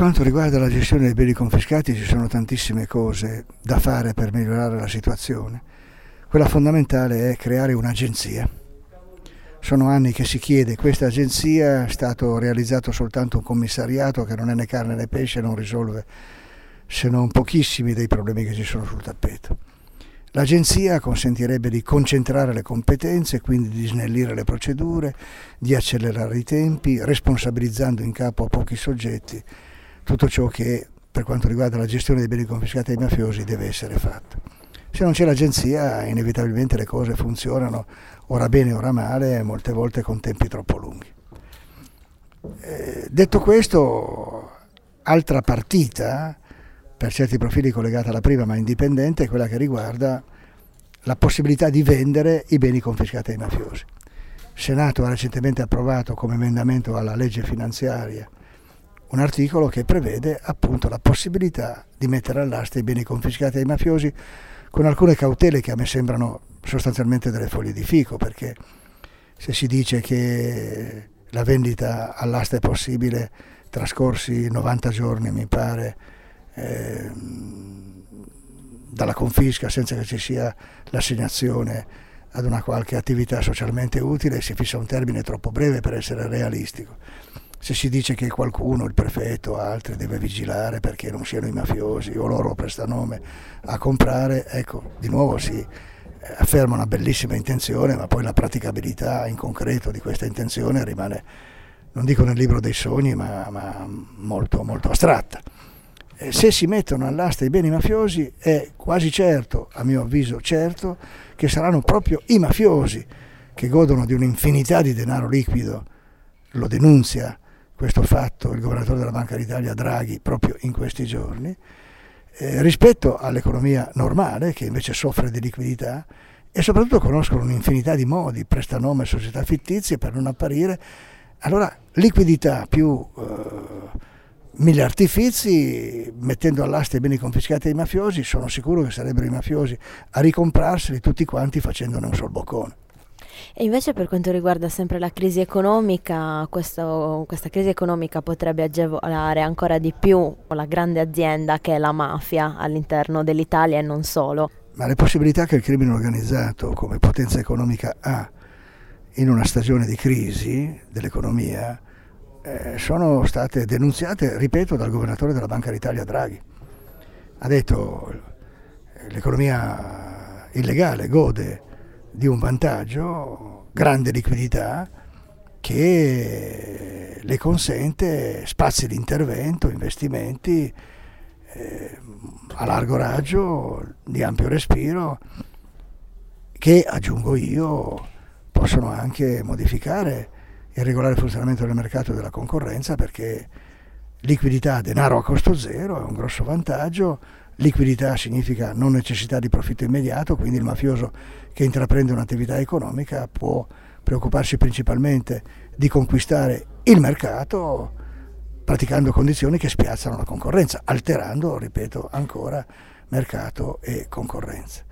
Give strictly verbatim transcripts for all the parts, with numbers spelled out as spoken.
quanto riguarda la gestione dei beni confiscati ci sono tantissime cose da fare per migliorare la situazione. Quella fondamentale è creare un'agenzia. Sono anni che si chiede questa agenzia, è stato realizzato soltanto un commissariato che non è né carne né pesce, non risolve se non pochissimi dei problemi che ci sono sul tappeto. L'agenzia consentirebbe di concentrare le competenze, quindi di snellire le procedure, di accelerare i tempi, responsabilizzando in capo a pochi soggetti tutto ciò che per quanto riguarda la gestione dei beni confiscati ai mafiosi deve essere fatto. Se non c'è l'agenzia, inevitabilmente le cose funzionano ora bene ora male, molte volte con tempi troppo lunghi. Eh, detto questo, altra partita, per certi profili collegata alla prima ma indipendente, è quella che riguarda la possibilità di vendere i beni confiscati ai mafiosi. Il Senato ha recentemente approvato come emendamento alla legge finanziaria un articolo che prevede appunto la possibilità di mettere all'asta i beni confiscati ai mafiosi con alcune cautele che a me sembrano sostanzialmente delle foglie di fico, perché se si dice che la vendita all'asta è possibile trascorsi novanta giorni, mi pare, eh, dalla confisca senza che ci sia l'assegnazione ad una qualche attività socialmente utile, si fissa un termine troppo breve per essere realistico. Se si dice che qualcuno, il prefetto o altri, deve vigilare perché non siano i mafiosi o loro prestanome a comprare, ecco, di nuovo si afferma una bellissima intenzione, ma poi la praticabilità in concreto di questa intenzione rimane, non dico nel libro dei sogni, ma, ma molto, molto astratta. E se si mettono all'asta i beni mafiosi è quasi certo, a mio avviso certo, che saranno proprio i mafiosi che godono di un'infinità di denaro liquido, lo denunzia questo fatto il governatore della Banca d'Italia Draghi proprio in questi giorni, eh, rispetto all'economia normale che invece soffre di liquidità, e soprattutto conoscono un'infinità di modi, prestanome, società fittizie per non apparire. Allora liquidità più eh, mille artifici, mettendo all'asta i beni confiscati ai mafiosi, sono sicuro che sarebbero i mafiosi a ricomprarseli tutti quanti facendone un sol boccone. E invece per quanto riguarda sempre la crisi economica, questo, questa crisi economica potrebbe agevolare ancora di più la grande azienda che è la mafia all'interno dell'Italia e non solo. Ma le possibilità che il crimine organizzato come potenza economica ha in una stagione di crisi dell'economia eh, sono state denunziate, ripeto, dal governatore della Banca d'Italia Draghi. Ha detto l'economia illegale gode di un vantaggio, grande liquidità, che le consente spazi di intervento, investimenti eh, a largo raggio, di ampio respiro, che, aggiungo io, possono anche modificare il regolare funzionamento del mercato e della concorrenza, perché liquidità, denaro a costo zero, è un grosso vantaggio. Liquidità significa non necessità di profitto immediato, quindi il mafioso che intraprende un'attività economica può preoccuparsi principalmente di conquistare il mercato praticando condizioni che spiazzano la concorrenza, alterando, ripeto ancora, mercato e concorrenza.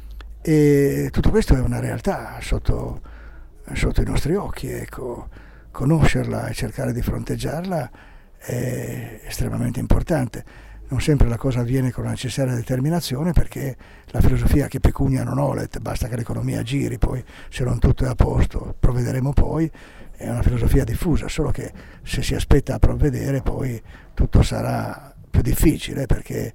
E tutto questo è una realtà sotto, sotto i nostri occhi, ecco. Conoscerla e cercare di fronteggiarla è estremamente importante. Non sempre la cosa avviene con la necessaria determinazione, perché la filosofia che pecunia non olet, basta che l'economia giri, poi se non tutto è a posto provvederemo poi, è una filosofia diffusa, solo che se si aspetta a provvedere poi tutto sarà più difficile, perché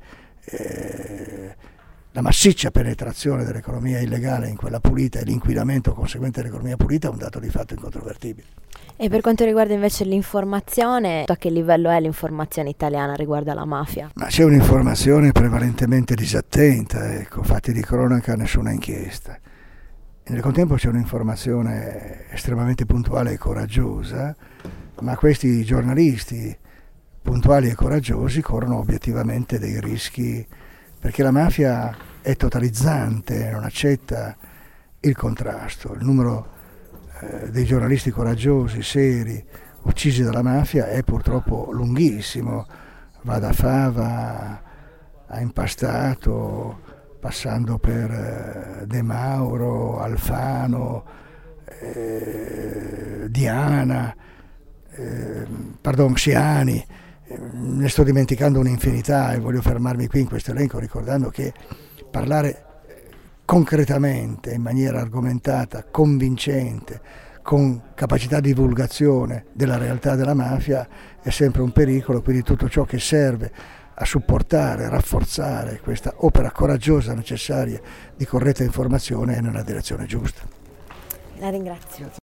eh, la massiccia penetrazione dell'economia illegale in quella pulita e l'inquinamento conseguente all'economia pulita è un dato di fatto incontrovertibile. E per quanto riguarda invece l'informazione, a che livello è l'informazione italiana riguardo alla mafia? Ma c'è un'informazione prevalentemente disattenta, ecco, fatti di cronaca, nessuna inchiesta. E nel contempo c'è un'informazione estremamente puntuale e coraggiosa, ma questi giornalisti puntuali e coraggiosi corrono obiettivamente dei rischi, perché la mafia è totalizzante, non accetta il contrasto. Il numero eh, dei giornalisti coraggiosi, seri, uccisi dalla mafia è purtroppo lunghissimo, va da Fava a Impastato, passando per eh, De Mauro, Alfano, eh, Diana, eh, pardon, Siani, Ne sto dimenticando un'infinità e voglio fermarmi qui in questo elenco ricordando che parlare concretamente, in maniera argomentata, convincente, con capacità di divulgazione della realtà della mafia è sempre un pericolo, quindi tutto ciò che serve a supportare, rafforzare questa opera coraggiosa necessaria di corretta informazione è nella direzione giusta. La ringrazio.